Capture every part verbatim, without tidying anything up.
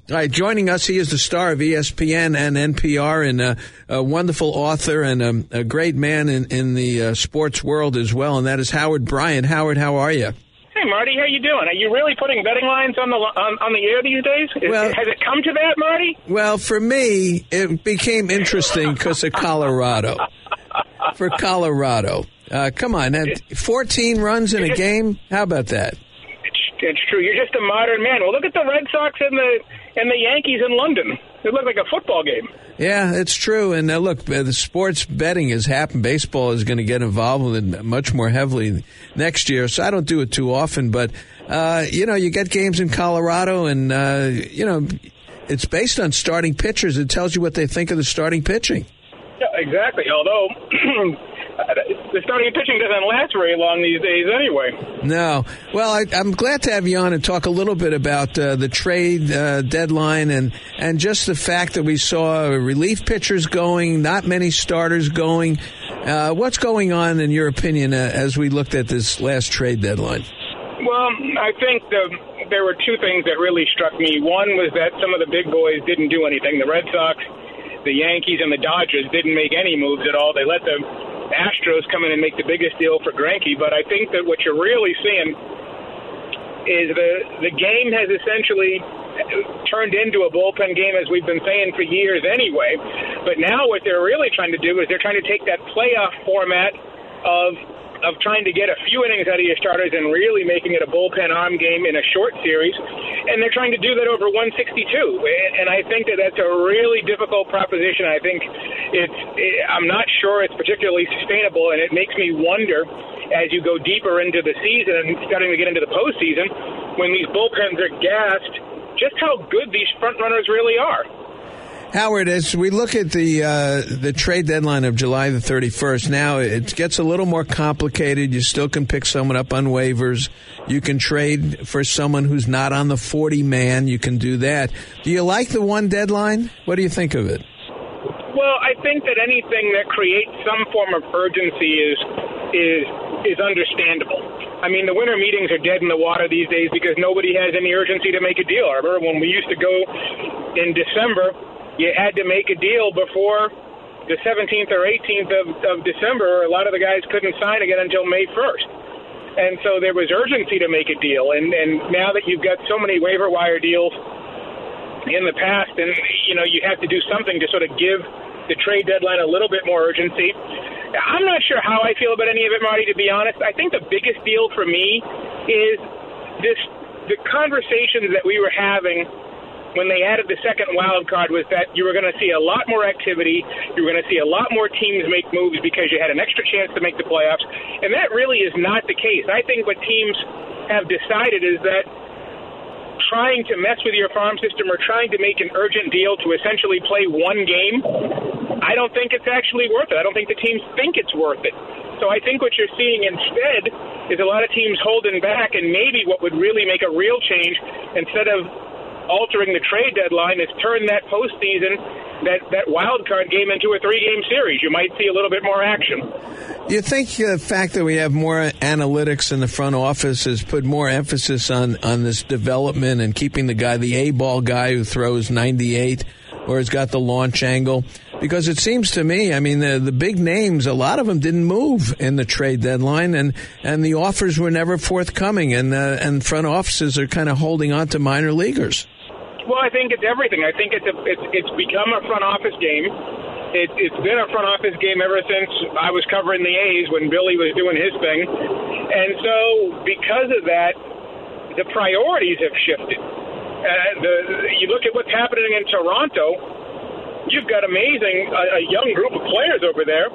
All right, joining us, he is the star of E S P N and N P R and a, a wonderful author and a, a great man in, in the uh, sports world as well, and that is Howard Bryant. Howard, how are you? Hey, Marty, how you doing? Are you really putting betting lines on the on, on the air these days? Is, well, has it come to that, Marty? Well, for me, it became interesting because of Colorado. For Colorado. Uh, come on, fourteen runs in a game? How about that? It's, it's true. You're just a modern man. Well, look at the Red Sox and the and the Yankees in London. It looked like a football game. Yeah, it's true. And uh, look, uh, the sports betting has happened. Baseball is going to get involved with it much more heavily next year. So I don't do it too often. But, uh, you know, you get games in Colorado and, uh, you know, it's based on starting pitchers. It tells you what they think of the starting pitching. Yeah, exactly. Although the starting pitching doesn't last very long these days anyway. No. Well, I, I'm glad to have you on and talk a little bit about uh, the trade uh, deadline and, and just the fact that we saw relief pitchers going, not many starters going. Uh, what's going on, in your opinion, uh, as we looked at this last trade deadline? Well, I think the, there were two things that really struck me. One was that some of the big boys didn't do anything. The Red Sox, the Yankees, and the Dodgers didn't make any moves at all. They let the Astros come in and make the biggest deal for Greinke. But I think that what you're really seeing is the the game has essentially turned into a bullpen game, as we've been saying for years anyway. But now what they're really trying to do is they're trying to take that playoff format of of trying to get a few innings out of your starters and really making it a bullpen arm game in a short series. And they're trying to do that over one sixty-two. And I think that that's a really difficult proposition. I think it's, it, I'm not sure it's particularly sustainable, and it makes me wonder as you go deeper into the season and starting to get into the postseason, when these bullpens are gassed, just how good these front runners really are. Howard, as we look at the uh, the trade deadline of July the thirty-first, now it gets a little more complicated. You still can pick someone up on waivers. You can trade for someone who's not on the forty-man. You can do that. Do you like the one deadline? What do you think of it? Well, I think that anything that creates some form of urgency is is is understandable. I mean, the winter meetings are dead in the water these days because nobody has any urgency to make a deal. I remember when we used to go in December, you had to make a deal before the seventeenth or eighteenth of, of December. A lot of the guys couldn't sign again until May first. And so there was urgency to make a deal. And, and now that you've got so many waiver wire deals in the past, and, you know, you have to do something to sort of give the trade deadline a little bit more urgency. I'm not sure how I feel about any of it, Marty, to be honest. I think the biggest deal for me is this the conversations that we were having when they added the second wild card was that you were going to see a lot more activity, you were going to see a lot more teams make moves because you had an extra chance to make the playoffs, and that really is not the case. I think what teams have decided is that trying to mess with your farm system or trying to make an urgent deal to essentially play one game, I don't think it's actually worth it. I don't think the teams think it's worth it. So I think what you're seeing instead is a lot of teams holding back, and maybe what would really make a real change instead of altering the trade deadline is turn that postseason, that, that wild card game into a three-game series. You might see a little bit more action. You think the fact that we have more analytics in the front office has put more emphasis on, on this development and keeping the guy, the A-ball guy who throws ninety-eight or has got the launch angle? Because it seems to me, I mean, the, the big names, a lot of them didn't move in the trade deadline, and, and the offers were never forthcoming, and, uh, and front offices are kind of holding on to minor leaguers. Well, I think it's everything. I think it's a, it's, it's become a front office game. It, it's been a front office game ever since I was covering the A's when Billy was doing his thing. And so because of that, the priorities have shifted. Uh, the, you look at what's happening in Toronto, you've got amazing, a, a young group of players over there.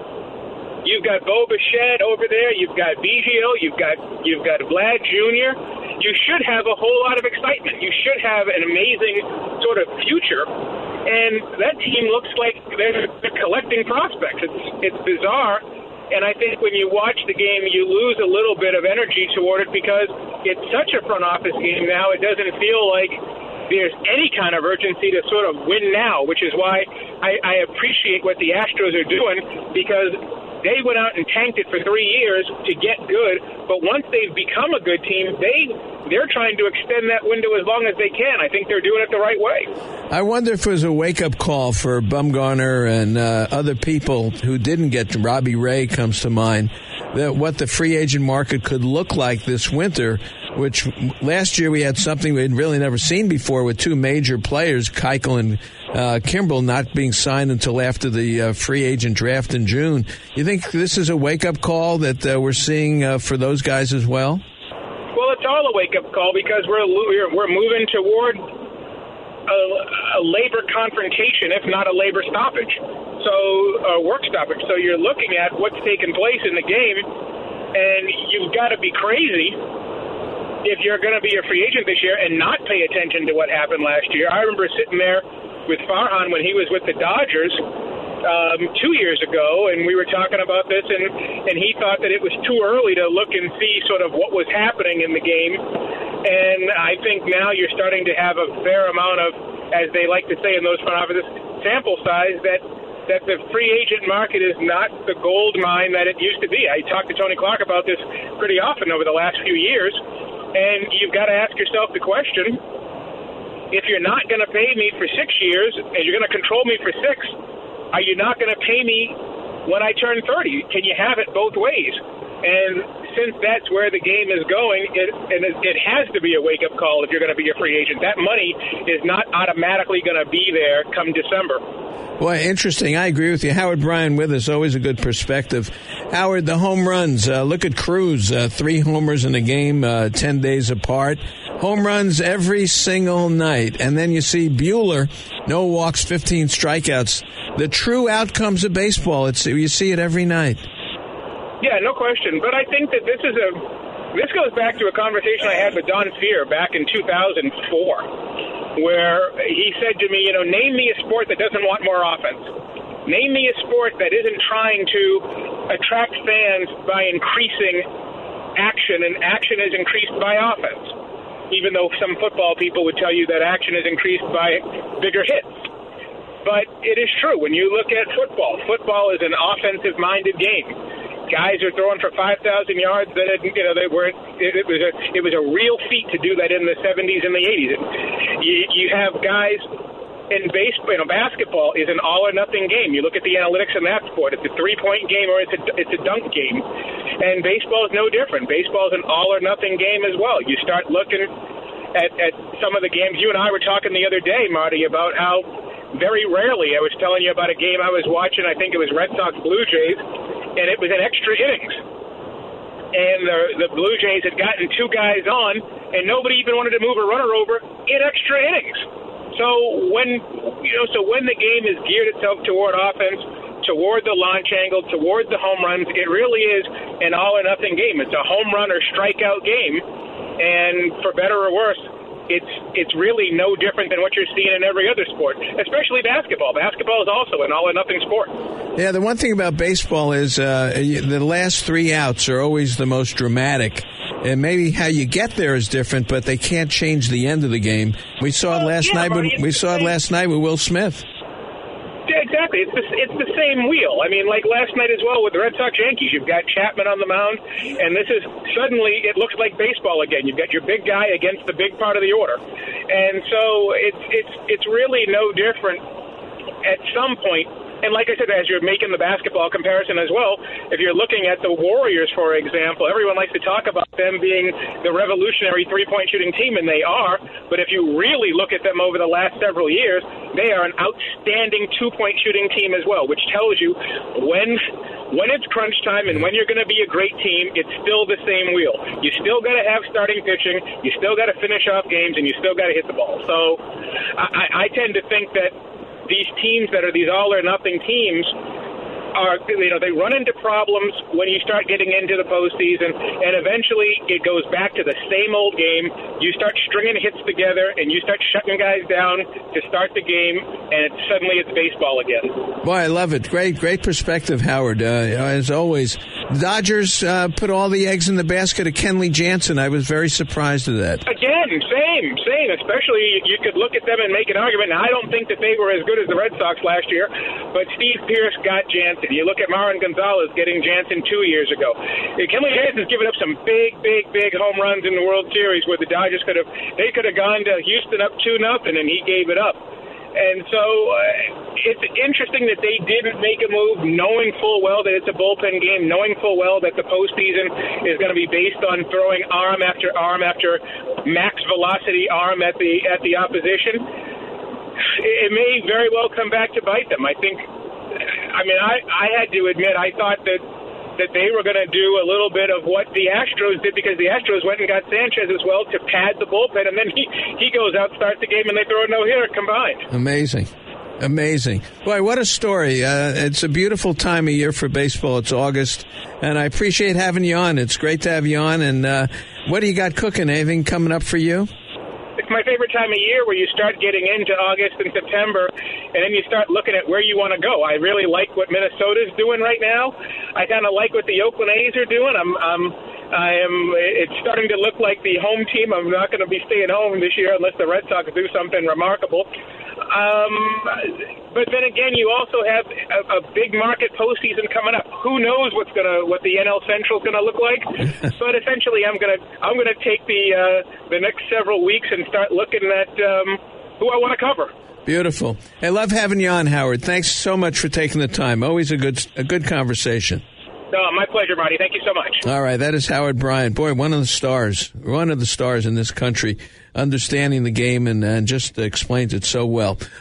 You've got Bo Bichette over there. You've got Biggio. You've got you've got Vlad Junior You should have a whole lot of excitement. You should have an amazing sort of future. And that team looks like they're, they're collecting prospects. It's it's bizarre. And I think when you watch the game, you lose a little bit of energy toward it because it's such a front office game now. It doesn't feel like there's any kind of urgency to sort of win now, which is why I, I appreciate what the Astros are doing, because they went out and tanked it for three years to get good, but once they've become a good team, they, they're trying to extend that window as long as they can. I think they're doing it the right way. I wonder if it was a wake-up call for Bumgarner and uh, other people who didn't get to, Robbie Ray comes to mind, that what the free agent market could look like this winter, which last year we had something we'd really never seen before with two major players, Keuchel and uh, Kimbrel, not being signed until after the uh, free agent draft in June. You think this is a wake-up call that uh, we're seeing uh, for those guys as well? Well, it's all a wake-up call because we're we're, we're moving toward a, a labor confrontation, if not a labor stoppage, so a work stoppage. So you're looking at what's taking place in the game, and you've got to be crazy if you're going to be a free agent this year and not pay attention to what happened last year. I remember sitting there with Farhan when he was with the Dodgers um, two years ago, and we were talking about this, and, and he thought that it was too early to look and see sort of what was happening in the game. And I think now you're starting to have a fair amount of, as they like to say in those front offices, sample size that that the free agent market is not the gold mine that it used to be. I talked to Tony Clark about this pretty often over the last few years, and you've got to ask yourself the question, if you're not going to pay me for six years and you're going to control me for six, are you not going to pay me when I turn thirty? Can you have it both ways? And since that's where the game is going, it, and it, it has to be a wake-up call if you're going to be a free agent. That money is not automatically going to be there come December. Boy, interesting. I agree with you. Howard Bryan with us, always a good perspective. Howard, the home runs. Uh, look at Cruz, uh, three homers in a game, uh, ten days apart. Home runs every single night. And then you see Buehler, no walks, fifteen strikeouts. The true outcomes of baseball, it's you see it every night. Yeah, no question. But I think that this is a this goes back to a conversation I had with Don Fehr back in two thousand four, where he said to me, you know, name me a sport that doesn't want more offense. Name me a sport that isn't trying to attract fans by increasing action, and action is increased by offense, even though some football people would tell you that action is increased by bigger hits. But it is true. When you look at football, football is an offensive-minded game. Guys are throwing for five thousand yards. That you know they were. It, it was a it was a real feat to do that in the seventies and the eighties. You, you have guys in baseball. You know, basketball is an all or nothing game. You look at the analytics in that sport. It's a three point game or it's a it's a dunk game. And baseball is no different. Baseball is an all or nothing game as well. You start looking at, at some of the games. You and I were talking the other day, Marty, about how very rarely, I was telling you about a game I was watching, I think it was Red Sox Blue Jays, and it was in extra innings. And the, the Blue Jays had gotten two guys on, and nobody even wanted to move a runner over in extra innings. So when you know, so when the game is geared itself toward offense, toward the launch angle, toward the home runs, it really is an all or nothing game. It's a home run or strikeout game, and for better or worse, It's it's really no different than what you're seeing in every other sport, especially basketball. Basketball is also an all-or-nothing sport. Yeah, the one thing about baseball is uh, the last three outs are always the most dramatic. And maybe how you get there is different, but they can't change the end of the game. We saw it last yeah, night. With, we saw it last night with Will Smith. Yeah, exactly. It's the, it's the same wheel. I mean, like last night as well with the Red Sox Yankees. You've got Chapman on the mound, and this is suddenly it looks like baseball again. You've got your big guy against the big part of the order, and so it's it's it's really no different at some point. And like I said, as you're making the basketball comparison as well, if you're looking at the Warriors, for example, everyone likes to talk about them being the revolutionary three-point shooting team, and they are. But if you really look at them over the last several years, they are an outstanding two-point shooting team as well, which tells you when when it's crunch time and when you're going to be a great team, it's still the same wheel. You still got to have starting pitching, you still got to finish off games, and you still got to hit the ball. So I, I tend to think that these teams that are these all-or-nothing teams are, you know, they run into problems when you start getting into the postseason, and eventually it goes back to the same old game. You start stringing hits together, and you start shutting guys down to start the game, and it's, suddenly it's baseball again. Boy, I love it. Great, great perspective, Howard. Uh, as always, the Dodgers uh, put all the eggs in the basket of Kenley Jansen. I was very surprised at that. Again, same, same. Especially, you could look at them and make an argument. Now, I don't think that they were as good as the Red Sox last year, but Steve Pearce got Jansen. You look at Marwin Gonzalez getting Jansen two years ago. Kenley Jansen's given up some big, big, big home runs in the World Series where the Dodgers could have they could have gone to Houston up two nothing, and he gave it up. And so uh, it's interesting that they didn't make a move, knowing full well that it's a bullpen game, knowing full well that the postseason is going to be based on throwing arm after arm after max velocity arm at the at the opposition. It may very well come back to bite them. I think. I mean, I, I had to admit, I thought that. that they were going to do a little bit of what the Astros did, because the Astros went and got Sanchez as well to pad the bullpen, and then he, he goes out, starts the game, and they throw a no-hitter combined. Amazing. Amazing. Boy, what a story. Uh, it's a beautiful time of year for baseball. It's August, and I appreciate having you on. It's great to have you on. And uh, what do you got cooking? Anything coming up for you? It's my favorite time of year, where you start getting into August and September, and then you start looking at where you want to go. I really like what Minnesota's doing right now. I kind of like what the Oakland A's are doing. I'm, I'm, I am. It's starting to look like the home team. I'm not going to be staying home this year unless the Red Sox do something remarkable. Um, but then again, you also have a, a big market postseason coming up. Who knows what's gonna, what the N L Central is going to look like? But essentially, I'm gonna, I'm gonna take the uh, the next several weeks and start looking at um, who I want to cover. Beautiful. I love having you on, Howard. Thanks so much for taking the time. Always a good, a good conversation. No, my pleasure, Marty. Thank you so much. All right, that is Howard Bryant. Boy, one of the stars, one of the stars in this country, understanding the game and, and just explains it so well.